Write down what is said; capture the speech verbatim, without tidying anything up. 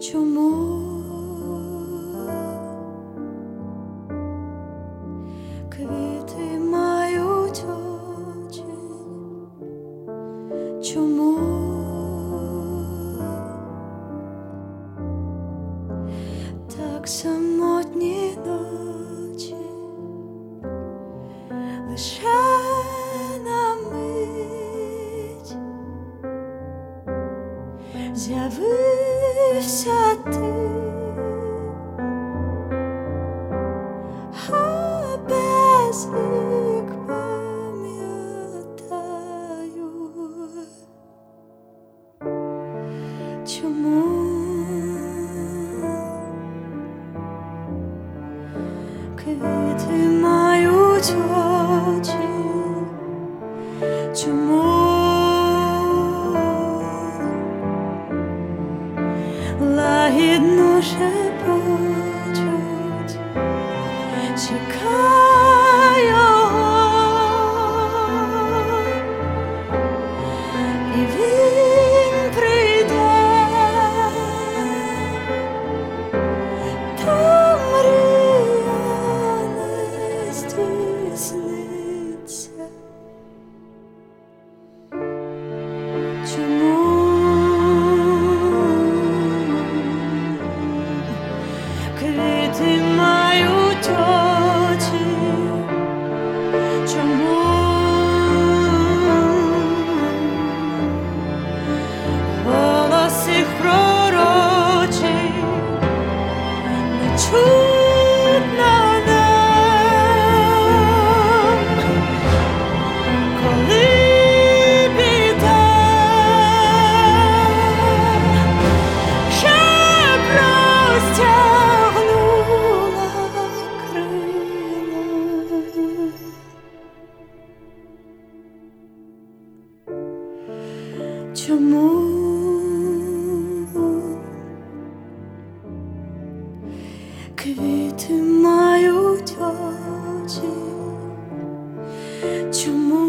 Чому квіти мають очі? Чому так самотні ночі? Лише на мить з'явився ти, а без вік пам'ятаю, чому квіти мають очі, чому лагідно шепочуть, чекай його, і він прийде, та мрія не здійсниться. Чому квіти мають очі? Чому голос їх пророчий не чутно нам, коли біда вже простягнула крила? Чому квіти мають очі? Чому